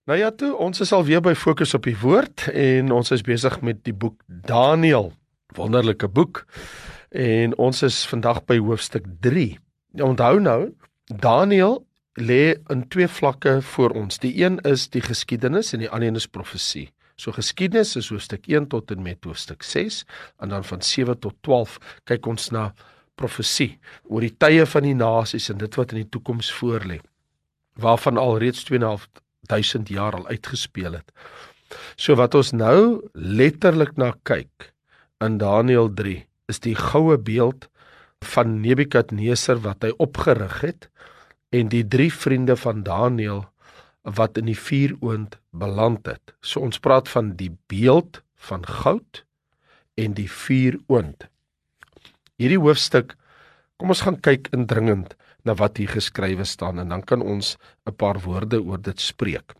Nou ja, toe, ons is alweer by Fokus op die Woord en ons is besig met die boek Daniël, wonderlike boek, en ons is vandag by hoofstuk 3. Onthou nou, Daniël lê in twee vlakke voor ons. Die een is die geskiedenis en die ander een is profesie. So geskiedenis is hoofstuk 1 tot en met hoofstuk 6, en dan van 7 tot 12 kyk ons na profesie, oor die tye van die nasies en dit wat in die toekoms voorlê, waarvan al reeds 2.500 jaar al uitgespeel het. So wat ons nou letterlik na kyk in Daniël 3 is die goue beeld van Nebukadneser wat hy opgerig het en die 3 vriende van Daniël wat in die vuuroond beland het. So ons praat van die beeld van goud en die vuuroond. Hierdie hoofstuk, kom ons gaan kyk indringend na wat hier geskrywe staan en dan kan ons 'n paar woorde oor dit spreek.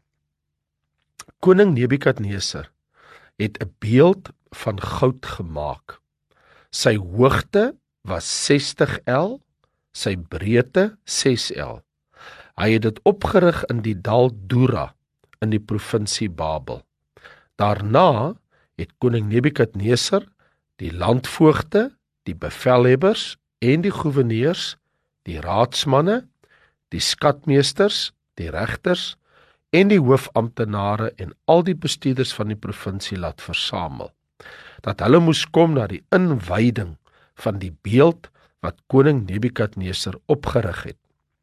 Koning Nebukadneser het 'n beeld van goud gemaak. Sy hoogte was 60 el, sy breedte 6 el. Hy het dit opgerig in die dal Dura in die provinsie Babel. Daarna het koning Nebukadneser die landvoogte, die bevelhebbers en die goewerneurs, die raadsmanne, die skatmeesters, die regters en die hoofamptenare en al die bestuurders van die provinsie laat versamel, dat hulle moes kom na die inwyding van die beeld wat koning Nebukadneser opgerig het.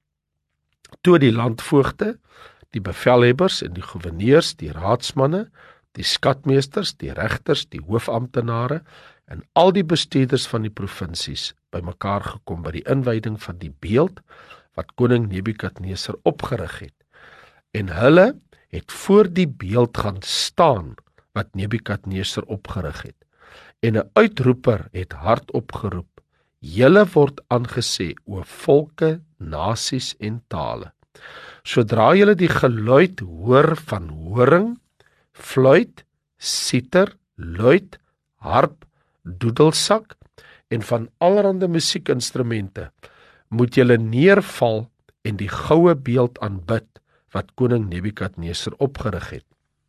Toe die landvoogte, die bevelhebbers en die goewerneurs, die raadsmanne, die skatmeesters, die regters, die hoofamptenare en al die bestuurders van die provinsies bymekaar gekom by die inwyding van die beeld wat koning Nebukadneser opgerig het. En hulle het voor die beeld gaan staan wat Nebukadneser opgerig het. En 'n uitroeper het hardop geroep: "Julle word aangesê, o volke, nasies en tale. Sodra julle die geluid hoor van horing, fluit, siter, luit, harp, doedelsak en van allerlei musiekinstrumente, moet julle neerval en die goue beeld aanbid wat koning Nebukadneser opgerig het.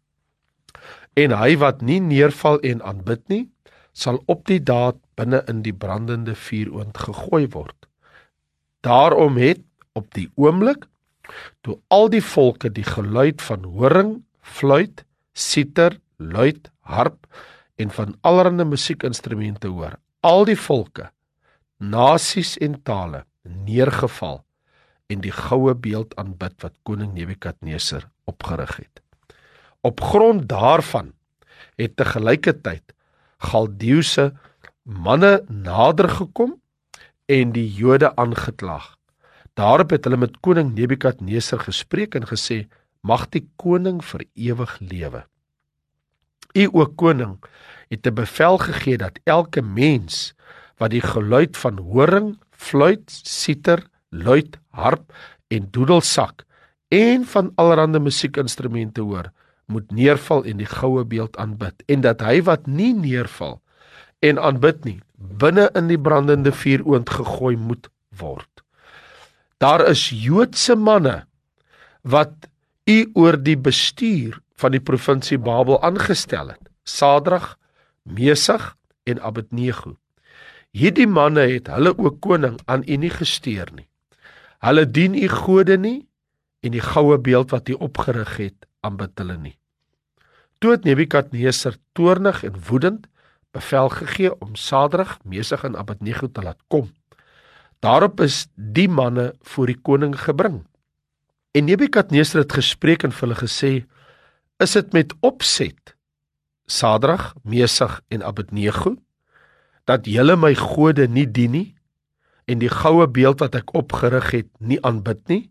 En hy wat nie neerval en aanbid nie, sal op die daad binne in die brandende vuuroond gegooi word. Daarom het op die oomblik, toe al die volke die geluid van horing, fluit, siter, luit, harp en van allerlei musiekinstrumente hoor, al die volke, nasies en tale, neergeval en die goue beeld aanbid wat koning Nebukadneser opgerig het. Op grond daarvan het tegelykertyd Galdeëse manne nader gekom en die Jode aangeklaag. Daarop het hulle met koning Nebukadneser gespreek en gesê: "Mag die koning vir ewig lewe. U o koning het 'n bevel gegee dat elke mens wat die geluid van horing, fluit, siter, luit, harp en doedelsak en van allerlei musiekinstrumente hoor, moet neerval en die goue beeld aanbid, en dat hy wat nie neerval en aanbid nie, binne in die brandende vuuroond gegooi moet word. Daar is Joodse manne wat u oor die bestuur van die provinsie Babel aangestel het, Sadrag, Mesach en Abednego. Hierdie manne het hulle o koning aan u nie gesteer nie. Hulle dien u gode nie en die goue beeld wat u opgerig het, aanbid hulle nie." Toe het Nebukadneser toornig en woedend bevel gegee om Sadrag, Mesach en Abednego te laat kom. Daarop is die manne voor die koning gebring. En Nebukadneser het gespreek en vir hulle gesê: "Is dit met opset, Sadrag, Mesach en Abednego, dat julle my gode nie dien nie en die goue beeld wat ek opgerig het nie aanbid nie?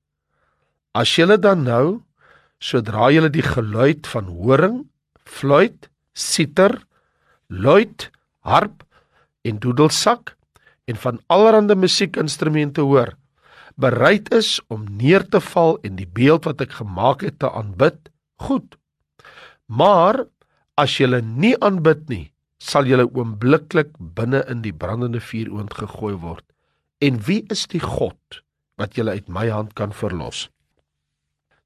As julle dan nou, sodra julle die geluid van horing, fluit, siter, luit, harp en doedelsak en van allerlei musiekinstrumente hoor, bereid is om neer te val en die beeld wat ek gemaak het te aanbid, goed. Maar as julle nie aanbid nie, sal julle oombliklik binne in die brandende vuuroond gegooi word. En wie is die God wat julle uit my hand kan verlos?"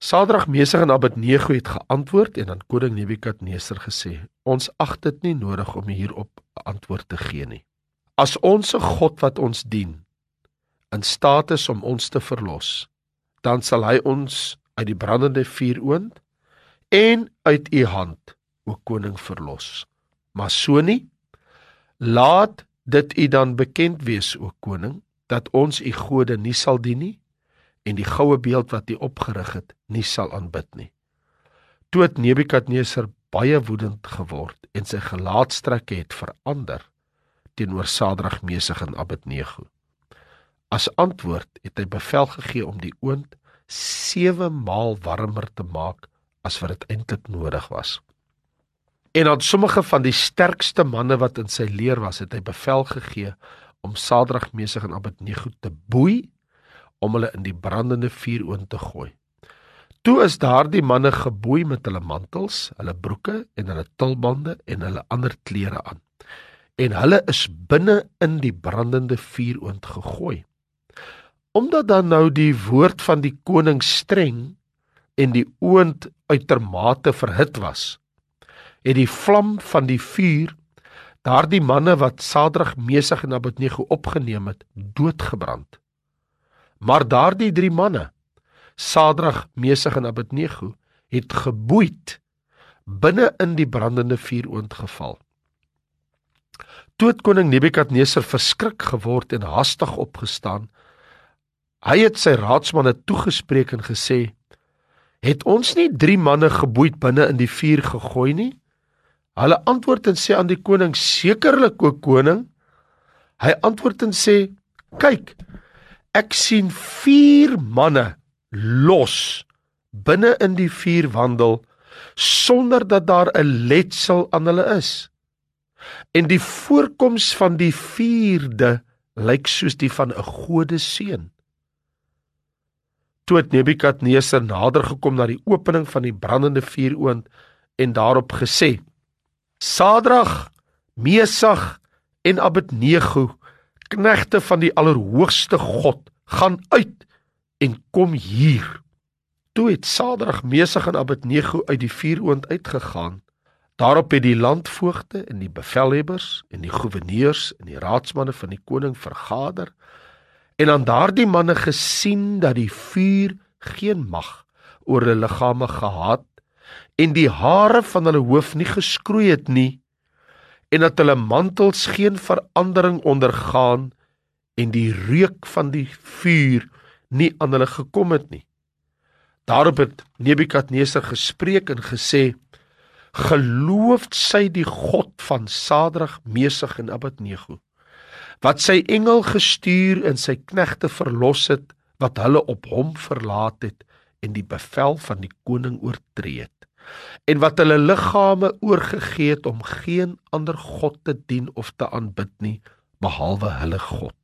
Sadrag, Mesach en Abednego het geantwoord en aan koning Nebukadneser gesê: Ons ag dit nie nodig om hierop 'n antwoord te gee nie. As ons God wat ons dien in staat is om ons te verlos, dan sal hy ons uit die brandende vuuroond en uit u hand, o koning, verlos. Maar so nie, laat dit u dan bekend wees, o koning, dat ons u gode nie sal dien nie, en die goue beeld wat u opgerig het, nie sal aanbid nie. Toe het Nebukadneser baie woedend geword, en sy gelaatstrekke het verander, teenoor Sadrag, Mesach en Abednego. As antwoord het hy bevel gegee om die oond 7 maal warmer te maak, as wat dit eintlik nodig was. En aan sommige van die sterkste manne wat in sy leer was, het hy bevel gegee om Sadrag, Mesach en Abednego te boei, om hulle in die brandende vuuroond te gooi. Toe is daardie manne geboei met hulle mantels, hulle broeke en hulle tulbande en hulle ander klere aan. En hulle is binne in die brandende vuuroond gegooi. Omdat dan nou die woord van die koning streng en die oond uitermate verhit was, het die vlam van die vuur daardie manne wat Sadrag, Mesach en Abednego opgeneem het, doodgebrand. Maar daardie 3 manne, Sadrag, Mesach en Abednego, het geboeid binne in die brandende vuuroond geval. Toe het koning Nebukadneser verskrik geword en hastig opgestaan. Hy het sy raadsmanne toegespreek en gesê: Het ons nie 3 manne geboeid binne in die vuur gegooi nie? Hulle antwoord en sê aan die koning: Sekerlik, o koning. Hy antwoord en sê: Kyk, ek sien 4 manne los binne in die vuur wandel, sonder dat daar 'n letsel aan hulle is. En die voorkoms van die 4de lyk soos die van 'n godeseun. Toe het Nebukadneser nader gekom na die opening van die brandende vuuroond en daarop gesê: Sadrag, Mesach en Abednego, knegte van die Allerhoogste God, gaan uit en kom hier. Toe het Sadrag, Mesach en Abednego uit die vuuroond uitgegaan. Daarop het die landvoogde en die bevelhebbers en die goewerneurs en die raadsmanne van die koning vergader en aan daardie manne gesien dat die vuur geen mag oor hulle liggame gehad en die hare van hulle hoof nie geskroei het nie en dat hulle mantels geen verandering ondergaan en die reuk van die vuur nie aan hulle gekom het nie. Daarop het Nebukadneser gespreek en gesê: Geloofd sy die God van Sadrag, Mesach en Abednego, wat sy engel gestuur en sy knegte verlos het, wat hulle op hom verlaat het en die bevel van die koning oortree het, en wat hulle liggame oorgegee het om geen ander God te dien of te aanbid nie, behalwe hulle God.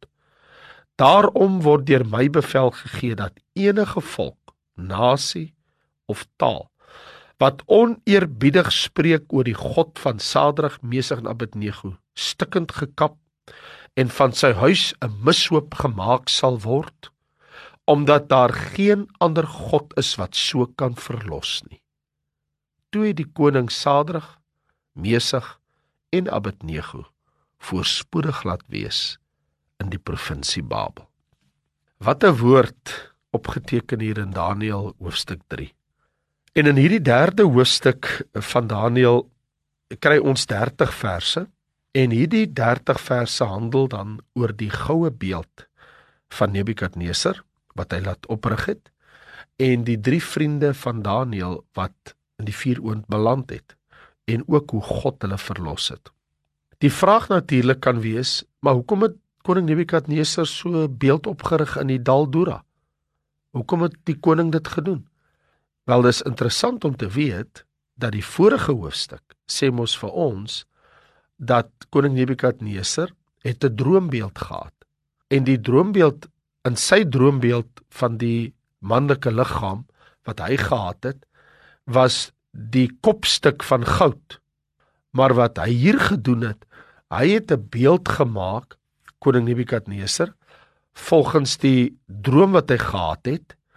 Daarom word deur my bevel gegee dat enige volk, nasie of taal, wat oneerbiedig spreek oor die God van Sadrag, Mesach en Abednego, stikkend gekap en van sy huis 'n mishoop gemaak sal word, omdat daar geen ander God is wat so kan verlos nie. Toe het die koning Sadrag, Mesach en Abednego voorspoedig laat wees in die provinsie Babel. Wat 'n woord opgeteken hier in Daniël hoofstuk 3. En in hierdie 3de hoofstuk van Daniël kry ons 30 verse en hierdie 30 verse handel dan oor die goue beeld van Nebukadneser wat hy laat oprig het en die 3 vriende van Daniël wat in die vuuroond beland het en ook hoe God hulle verlos het. Die vraag natuurlik kan wees, maar hoekom het koning Nebukadneser so 'n beeld opgerig in die dal Dura? Hoekom het die koning dit gedoen? Wel, dis interessant om te weet dat die vorige hoofstuk sê mos vir ons dat koning Nebukadneser het 'n droombeeld gehad. En die droombeeld, in sy droombeeld van die manlike liggaam wat hy gehad het, was die kopstuk van goud. Maar wat hy hier gedoen het, hy het 'n beeld gemaak, koning Nebukadneser, volgens die droom wat hy gehad het,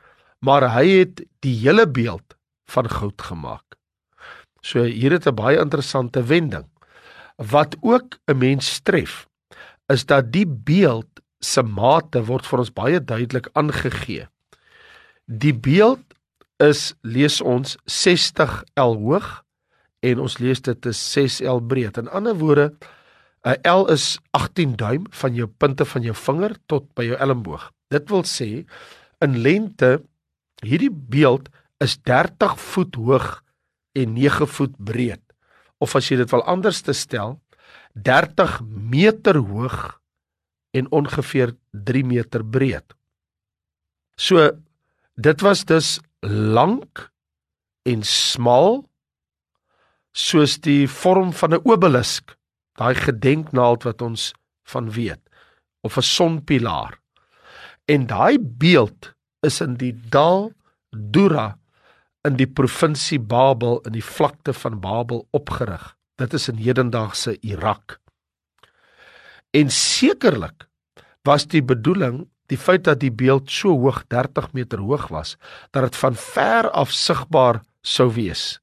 maar hy het die hele beeld van goud gemaak. So hier het 'n baie interessante wending. Wat ook 'n mens tref, is dat die beeld se mate word vir ons baie duidelik aangegee. Die beeld is, lees ons, 60 L hoog en ons lees dit is 6 L breed. In ander woorde, 'n L is 18 duim van jou punte van jou vinger tot by jou elmboog. Dit wil sê, in lengte, hierdie beeld is 30 voet hoog en 9 voet breed. Of as jy dit wil anders te stel, 30 meter hoog en ongeveer 3 meter breed. So, dit was dus lank en smal, soos die vorm van 'n obelisk, daai gedenknaald wat ons van weet, of 'n sonpilaar. En daai beeld is in die dal Dura in die provinsie Babel, in die vlakte van Babel opgerig. Dit is in hedendaagse Irak. En sekerlik was die bedoeling, die feit dat die beeld so hoog, 30 meter hoog was, dat dit van ver af sigbaar sou wees.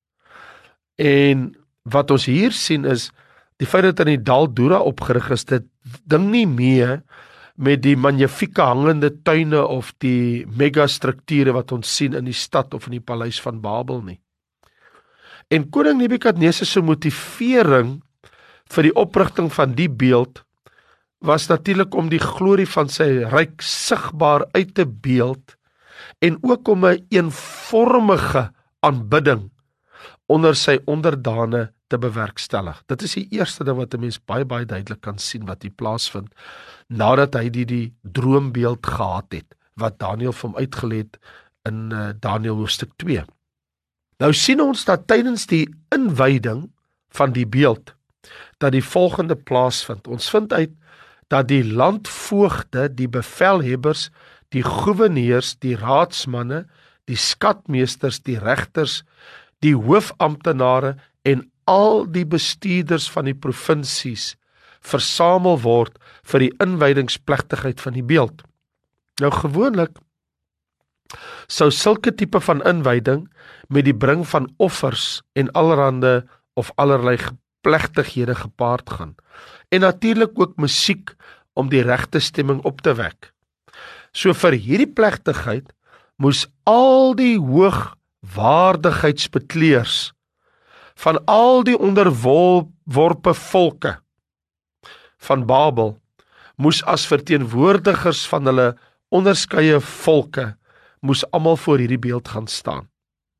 En wat ons hier sien is, die feit dat in die dal Dura opgerig is, dit ding nie mee met die magnifieke hangende tuine of die megastrukture wat ons sien in die stad of in die paleis van Babel nie. En koning Nebukadneser se motivering vir die oprigting van die beeld was natuurlik om die glorie van sy ryk sigbaar uit te beeld en ook om 'n eenvormige aanbidding onder sy onderdane te bewerkstellig. Dit is die eerste ding wat 'n mens baie duidelik kan sien wat hier plaasvind, nadat hy die droombeeld gehad het, wat Daniël vir hom uitgelê het in Daniël hoofstuk 2. Nou sien ons dat tydens die inwyding van die beeld, dat die volgende plaasvind. Ons vind uit dat die landvoogde, die bevelhebbers, die goewerneurs, die raadsmanne, die skatmeesters, die regters, die hoofamptenare en al die bestuurders van die provinsies versamel word vir die inwydingsplegtigheid van die beeld. Nou gewoonlik sou sulke tipe van inwyding met die bring van offers en allerlei plegtighede gepaard gaan. En natuurlik ook musiek om die regte stemming op te wek. So vir hierdie plegtigheid moes al die hoogwaardigheidsbekleers van al die onderworpe volke van Babel moes as verteenwoordigers van hulle onderskeie volke moes almal voor hierdie beeld gaan staan.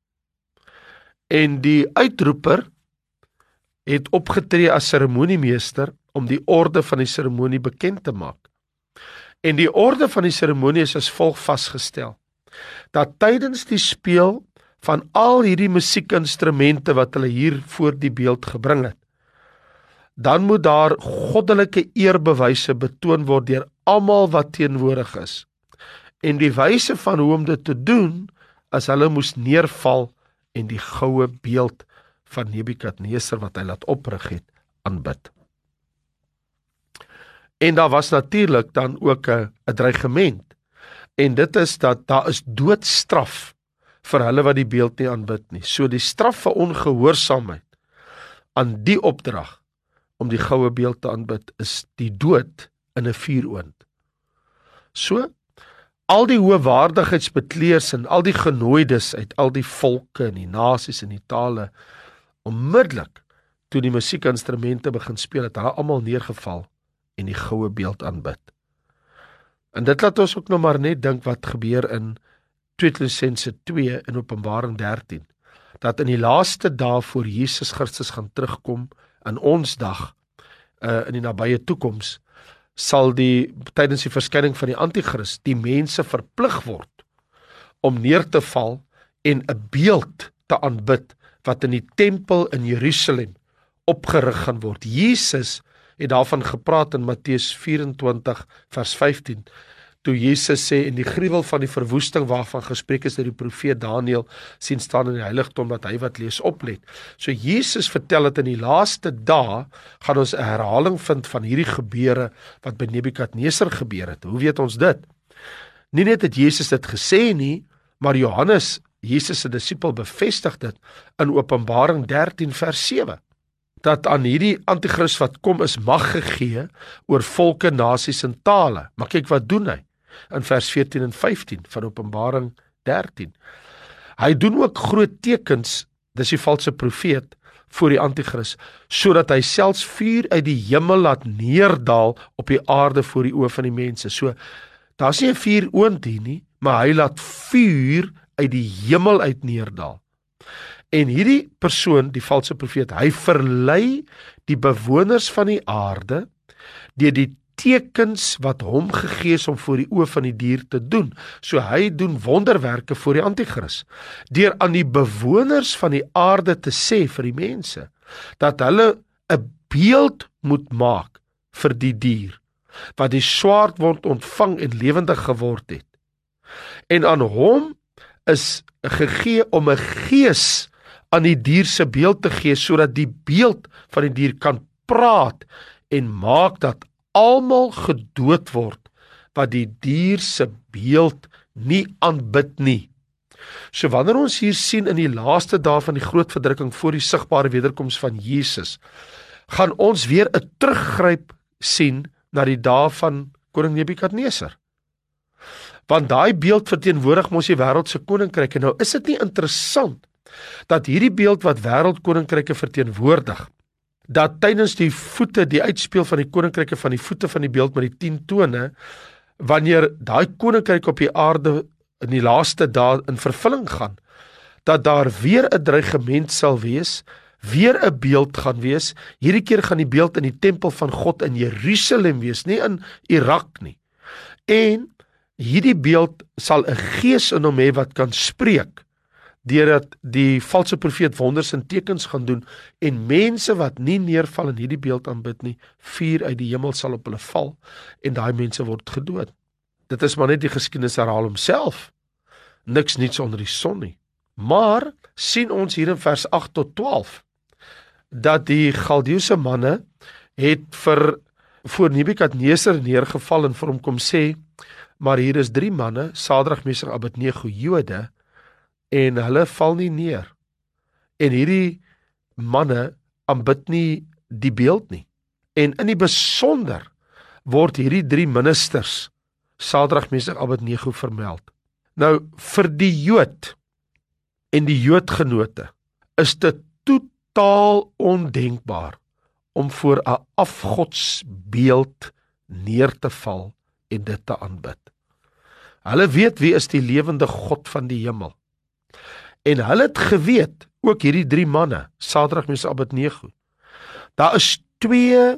En die uitroeper het opgetree as seremoniemeester om die orde van die seremonie bekend te maak. En die orde van die seremonie is as volg vasgestel, dat tydens die speel van al hierdie musiekinstrumente wat hulle hier voor die beeld gebring het, dan moet daar goddelike eerbewyse betoon word deur almal wat teenwoordig is. En die wyse van hoe om dit te doen, as hulle moes neerval en die goue beeld van Nebukadneser wat hy laat oprig het, aanbid. En daar was natuurlik dan ook 'n dreigement. En dit is dat daar is doodstraf vir hulle wat die beeld nie aanbid nie. So die straf vir ongehoorsaamheid aan die opdrag om die goue beeld te aanbid is die dood in 'n vuuroond. So al die hoëwaardigheidsbekleers en al die genooides uit al die volke en die nasies en die tale, onmiddellik toe die musiekinstrumente begin speel, het hulle almal neergeval en die goue beeld aanbid. En dit laat ons ook nog maar net dink wat gebeur in 2 Tessalonisense 2 en Openbaring 13, dat in die laaste dae voor Jesus Christus gaan terugkom, in ons dag, in die nabye toekoms, sal tydens die verskyning van die Antichrist, die mense verplig word om neer te val en 'n beeld te aanbid wat in die tempel in Jerusalem opgerig gaan word. Jesus het daarvan gepraat in Matteus 24 vers 15, toe Jesus sê, en die gruwel van die verwoesting waarvan gespreek is deur die profeet Daniël, sien staan in die heiligdom, dat hy wat lees oplet. So Jesus vertel dat in die laaste dae gaan ons 'n herhaling vind van hierdie gebeure wat by Nebukadneser gebeur het. Hoe weet ons dit? Nie net het Jesus dit gesê nie, Maar Johannes, Jesus se disipel, bevestig dit in Openbaring 13 vers 7. Dat aan hierdie antichrist wat kom is mag gegee oor volke, nasies en tale. Maar kyk wat doen hy in vers 14 en 15 van Openbaring 13. Hy doen ook groot tekens, dis die valse profeet, voor die antichrist, sodat hy selfs vuur uit die hemel laat neerdaal op die aarde voor die oë van die mense. So, daar is nie 'n vuuroond hier nie, maar hy laat vuur uit die hemel uit neerdaal. En hierdie persoon, die valse profeet, hy verlei die bewoners van die aarde deur die tekens wat hom gegee is om voor die oë van die dier te doen. So hy doen wonderwerke voor die antichrist, deur aan die bewoners van die aarde te sê vir die mense, dat hulle 'n beeld moet maak vir die dier, wat die swaardwond ontvang en lewendig geword het. En aan hom is gegee om 'n gees aan die dier se beeld te gee, sodat die beeld van die dier kan praat en maak dat almal gedood word wat die dier se beeld nie aanbid nie. So wanneer ons hier sien in die laaste dae van die groot verdrukking voor die sigbare wederkoms van Jesus, gaan ons weer 'n teruggryp sien na die dae van koning Nebukadneser. Want daai beeld verteenwoordig mos die wêreldse koninkryke. Nou is dit nie interessant dat hierdie beeld wat wêreldkoninkryke verteenwoordig, dat tydens die voete, die uitspeel van die koninkryke van die voete van die beeld met die 10 tone, wanneer daai koninkryk op die aarde in die laaste dae in vervulling gaan, dat daar weer 'n dreigement sal wees, weer 'n beeld gaan wees. Hierdie keer gaan die beeld in die tempel van God in Jerusalem wees, nie in Irak nie. En hierdie beeld sal 'n gees in hom hê wat kan spreek, deurdat die valse profeet wonders en tekens gaan doen, en mense wat nie neerval en hierdie beeld aanbid nie, vuur uit die hemel sal op hulle val, en daai mense word gedood. Dit is maar net die geskiedenis herhaal homself. Niks niets onder die son nie. Maar sien ons hier in vers 8 tot 12, dat die Galdeuse manne het voor Nebukadneser neergeval en vir hom kom sê, maar hier is 3 manne, Sadrag, Mesach, Abednego, Jode, en hulle val nie neer. En hierdie manne aanbid nie die beeld nie. En in die besonder word hierdie 3 ministers, Sadrag, Mesach, Abednego, vermeld. Nou, vir die Jood en die Joodgenote is dit totaal ondenkbaar om voor 'n afgodsbeeld neer te val en dit te aanbid. Hulle weet wie is die lewende God van die hemel. En hulle het geweet, ook hierdie 3 manne, Sadrag, Mesach, Abednego, daar is 2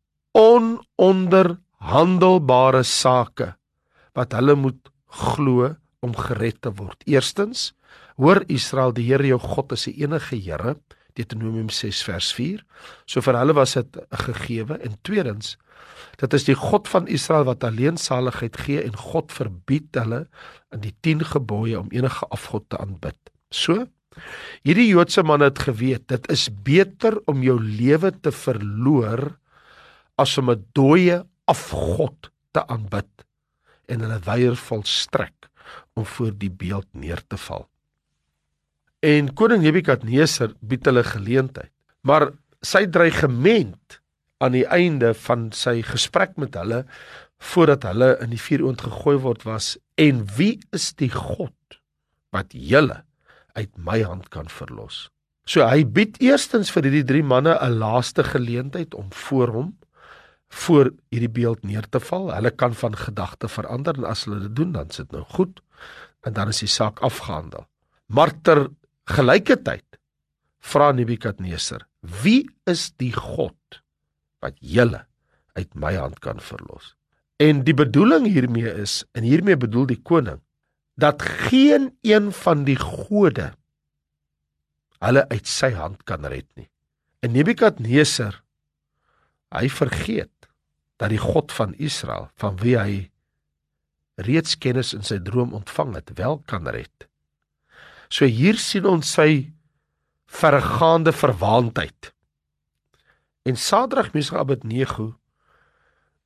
ononderhandelbare sake wat hulle moet glo om gered te word. Eerstens, hoor Israel, die Here jou God is die enige Here, Deuteronomium 6 vers 4, so vir hulle was dit 'n gegewe. En tweedens, dit is die God van Israel wat alleen saligheid gee, en God verbied hulle in die 10 gebooie om enige afgod te aanbid. So, hierdie Joodse manne het geweet, dit is beter om jou lewe te verloor as om 'n dooie afgod te aanbid, en hulle weier volstrek om voor die beeld neer te val. En koning Nebukadneser bied hulle geleentheid, maar sy dreigement aan die einde van sy gesprek met hulle, voordat hulle in die vuuroond gegooi word, was, en wie is die God wat julle uit my hand kan verlos? So hy bied eerstens vir hierdie 3 manne 'n laaste geleentheid om voor hierdie beeld neer te val. Hulle kan van gedagte verander, en as hulle dit doen, dan is dit nou goed, en dan is die saak afgehandel. Maar ter gelyke tyd vra Nebukadneser, wie is die God wat julle uit my hand kan verlos? En die bedoeling hiermee is, en hiermee bedoel die koning, dat geen een van die gode hulle uit sy hand kan red nie. En Nebukadneser, hy vergeet dat die God van Israel, van wie hy reeds kennis in sy droom ontvang het, wel kan red. So hier sien ons sy verregaande verwaandheid. En Sadrag, Mesach, Abednego,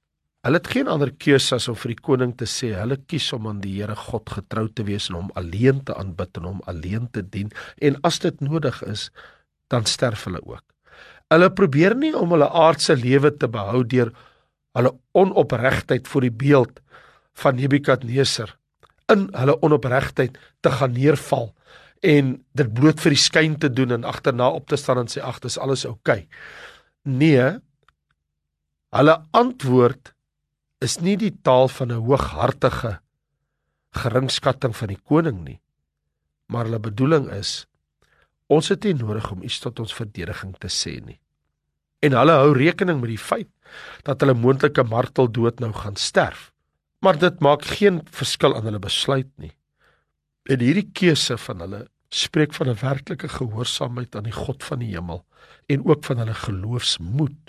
Hulle het geen ander keuse as om vir die koning te sê, hulle kies om aan die Here God getrou te wees en hom alleen te aanbid en hom alleen te dien, en as dit nodig is, dan sterf hulle ook. Hulle probeer nie om hulle aardse lewe te behou deur hulle onopregtheid voor die beeld van Nebukadneser in hulle onopregtheid te gaan neerval en dit bloot vir die skyn te doen en agterna op te staan en sê, ag, dis alles oukei. Nee, hulle antwoord is nie die taal van 'n hooghartige geringskatting van die koning nie, maar hulle bedoeling is, ons het nie nodig om iets tot ons verdediging te sê nie. En hulle hou rekening met die feit dat hulle moontlike marteldood nou gaan sterf, maar dit maak geen verskil aan hulle besluit nie. En hierdie keuse van hulle spreek van 'n werklike gehoorsaamheid aan die God van die hemel en ook van hulle geloofsmoed.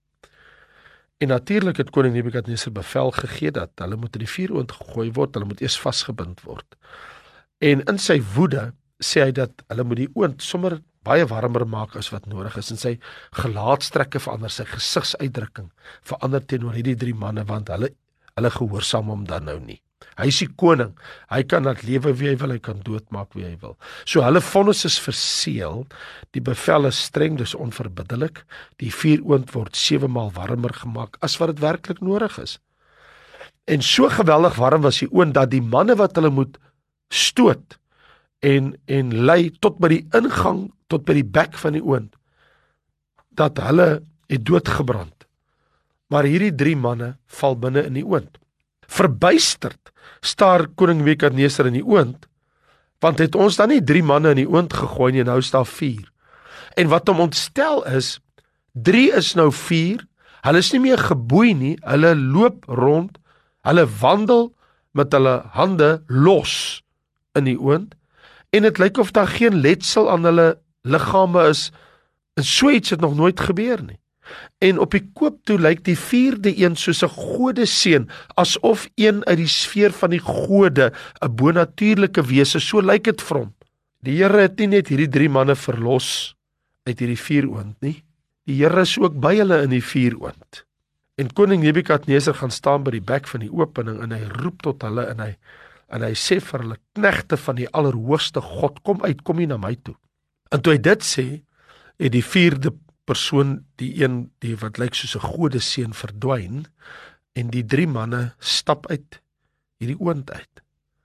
En natuurlik het koning Nebukadneser bevel gegee dat hulle moet in die vuuroond gegooi word, hulle moet eers vasgebind word. En in sy woede sê hy dat hulle moet die oond sommer baie warmer maak as wat nodig is, en sy gelaatstrekke verander, sy gesigsuitdrukking verander teenoor hierdie 3 manne, want hulle gehoorsaam hom dan nou nie. Hy is die koning, hy kan laat lewe wie hy wil, hy kan doodmaak wie hy wil. So hulle vonnis is verseël, die bevel is streng, dus onverbiddelik, die vuuroond word 7 maal warmer gemaak as wat dit werklik nodig is. En so geweldig warm was die oond, dat die manne wat hulle moet stoot, en lei tot by die ingang, tot by die bek van die oond, dat hulle het doodgebrand. Maar hierdie 3 manne val binne in die oond. Verbuisterd staar koning Nebukadneser in die oond, want het ons dan nie 3 manne in die oond gegooi nie, en nou is daar 4. En wat hom ontstel is, 3 is nou 4, hulle is nie meer geboei nie, hulle loop rond, hulle wandel met hulle hande los in die oond, en het lyk of daar geen letsel aan hulle liggame is, en so iets het nog nooit gebeur nie. En op die koop toe lyk die 4de een soos 'n godeseun, asof een uit die sfeer van die gode, 'n bonatuurlike wese, so lyk dit vir hom. Die Here het nie net hierdie 3 manne verlos uit hierdie vuuroond nie, die Here is ook by hulle in die vuuroond. En koning Nebukadneser gaan staan by die bek van die opening, en hy roep tot hulle, en hy sê vir hulle, knegte van die allerhoogste God, kom uit, kom hier na my toe. En toe hy dit sê, het die 4de persoon, die een die wat lyk soos 'n godeseun, verdwyn, en die 3 manne stap uit hierdie oond uit.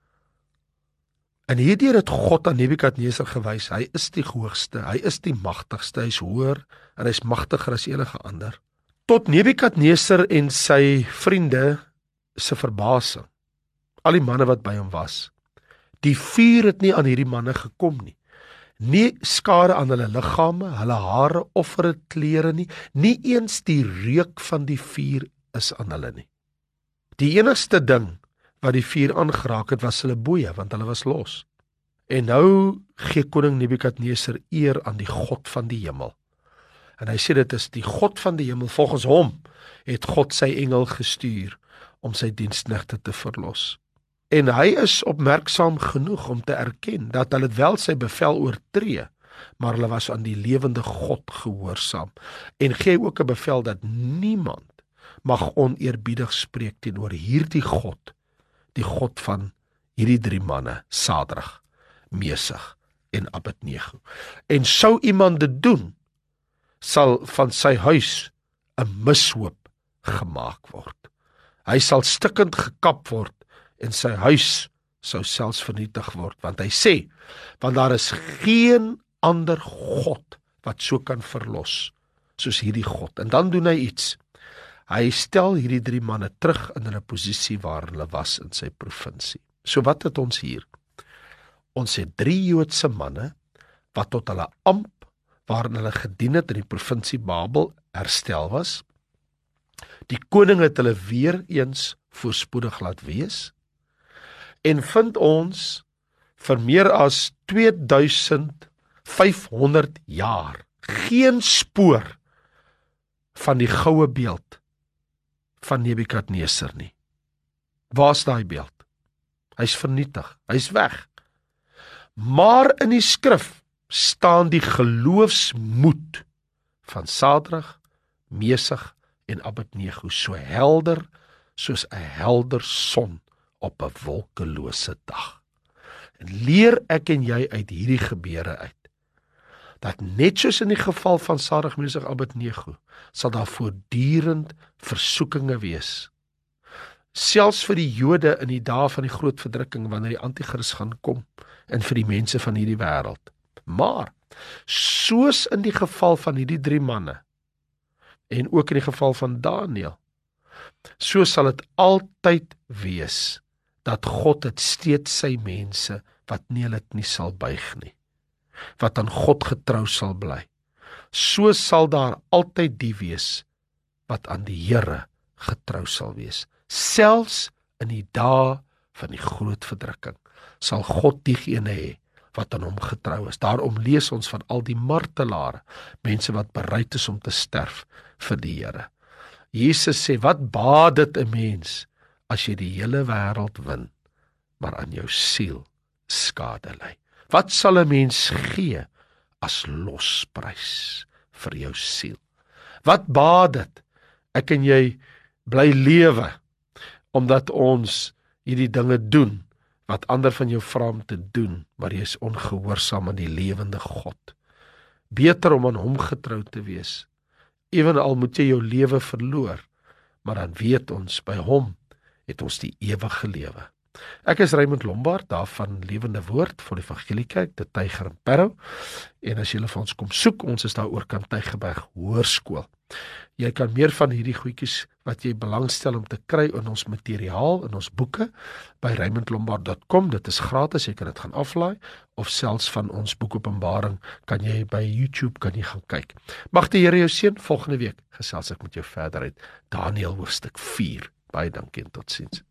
En hierdeur het God aan Nebukadneser gewys, hy is die hoogste, hy is die magtigste, hy is hoër, en hy is magtiger as enige ander. Tot Nebukadneser en sy vriende se verbasing, al die manne wat by hom was, die vuur het nie aan hierdie manne gekom nie. Nie skade aan hulle liggame, hulle hare of hulle klere nie, nie eens die reuk van die vuur is aan hulle nie. Die enigste ding wat die vuur aangeraak het, was hulle boeye, want hulle was los. En nou gee koning Nebukadneser eer aan die God van die hemel. En hy sê dit is die God van die hemel, volgens hom het God sy engel gestuur om sy diensknegte te verlos. En hy is opmerksaam genoeg om te erken dat hulle wel sy bevel oortree, maar hulle was aan die lewende God gehoorsaam. En gee ook 'n bevel dat niemand mag oneerbiedig spreek teenoor hierdie God, die God van hierdie 3 manne, Sadrag, Mesach en Abednego. En sou iemand dit doen, sal van sy huis 'n mishoop gemaak word. Hy sal stikkend gekap word, en sy huis sou selfs vernietig word, want hy sê, want daar is geen ander God wat so kan verlos, soos hierdie God. En dan doen hy iets, hy stel hierdie 3 manne terug in hulle posisie waar hulle was in sy provinsie. So wat het ons hier? Ons het 3 Joodse manne, wat tot hulle amp, waarin hulle gedien het in die provinsie Babel, herstel was. Die koning het hulle weer eens voorspoedig laat wees, en vind ons vir meer as 2500 jaar geen spoor van die goue beeld van Nebukadneser nie. Waar is daai beeld? Hy's vernietig, hy's weg. Maar in die skrif staan die geloofsmoed van Sadrag, Mesach en Abednego so helder soos 'n helder son op 'n wolkelose dag. En leer ek en jy uit hierdie gebeure uit, dat net soos in die geval van Sadrag, Mesach en Abednego, sal daar voortdurend versoekinge wees. Selfs vir die Jode in die dae van die groot verdrukking, wanneer die Antichrist gaan kom, en vir die mense van hierdie wêreld. Maar, soos in die geval van hierdie 3 manne, en ook in die geval van Daniël, so sal dit altyd wees, dat God het steeds sy mense, wat nie hulle nie sal buig nie, wat aan God getrou sal bly. So sal daar altyd die wees, wat aan die Here getrou sal wees. Selfs in die dae van die groot verdrukking, sal God diegene hê, wat aan hom getrou is. Daarom lees ons van al die martelare, mense wat bereid is om te sterf vir die Here. Jesus sê, wat baat dit 'n mens, as jy die hele wêreld win, maar aan jou siel skade ly? Wat sal 'n mens gee, as losprys vir jou siel? Wat baat dit, ek en jy bly lewe, omdat ons hierdie dinge doen, wat ander van jou vra om te doen, maar jy is ongehoorsaam aan die lewende God. Beter om aan hom getrou te wees, ewenal moet jy jou lewe verloor, maar dan weet ons, by hom het ons die ewige lewe. Ek is Raymond Lombard, daar van Lewende Woord, van die Evangeliekerk, die Tyger en Parow, en as julle vir ons kom soek, ons is daar oorkant Tygerberg Hoërskool. Jy kan meer van hierdie goedjies wat jy belangstel om te kry in ons materiaal, in ons boeke, by raymondlombard.com, dit is gratis, jy kan dit gaan aflaai, of selfs van ons boekopenbaring, kan jy by YouTube kan jy gaan kyk. Mag die Here jou seën, volgende week gesels ek met jou verder uit Daniël hoofstuk 4. Baie dankie en totsiens.